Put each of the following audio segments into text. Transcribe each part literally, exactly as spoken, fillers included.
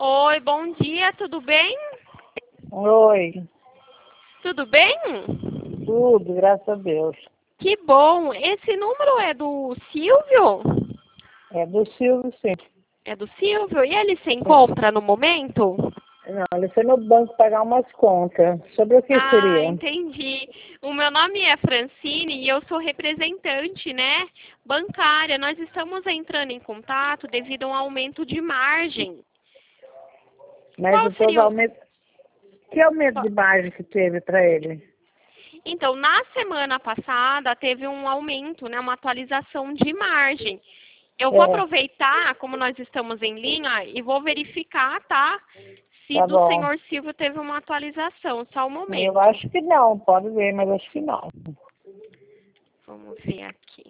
Oi, bom dia, tudo bem? Oi, Tudo bem? tudo, graças a Deus. Que bom. Esse número é do Silvio? É do Silvio, sim. É do Silvio? E ele se encontra no momento? Não, ele foi no banco pagar umas contas. Sobre o que Ah, seria? entendi. O meu nome é Francine e eu sou representante, né, bancária. Nós estamos entrando em contato devido a um aumento de margem. Mas Qual o todo seria o... aumento. Que aumento de margem que teve para ele? Então, na semana passada teve um aumento, né, uma atualização de margem. Eu vou É, aproveitar, como nós estamos em linha, e vou verificar, tá? Se tá do bom. senhor Silvio teve uma atualização, só um Eu momento. acho que não, pode ver, mas acho que não. Vamos ver aqui.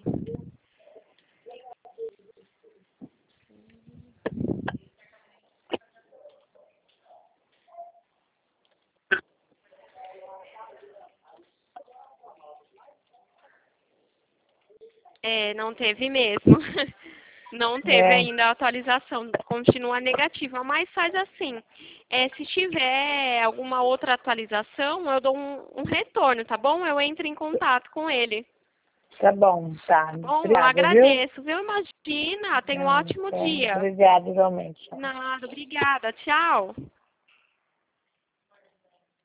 É, não teve mesmo. Não teve É, ainda a atualização, continua negativa, mas faz assim. É, se tiver alguma outra atualização, eu dou um, um retorno, tá bom? Eu entro em contato com ele. tá bom, tá. Tá bom? Eu Obrigada, viu? agradeço, viu? Imagina, tenha um É, ótimo é, dia. obrigada, igualmente. Nada, obrigada. Tchau.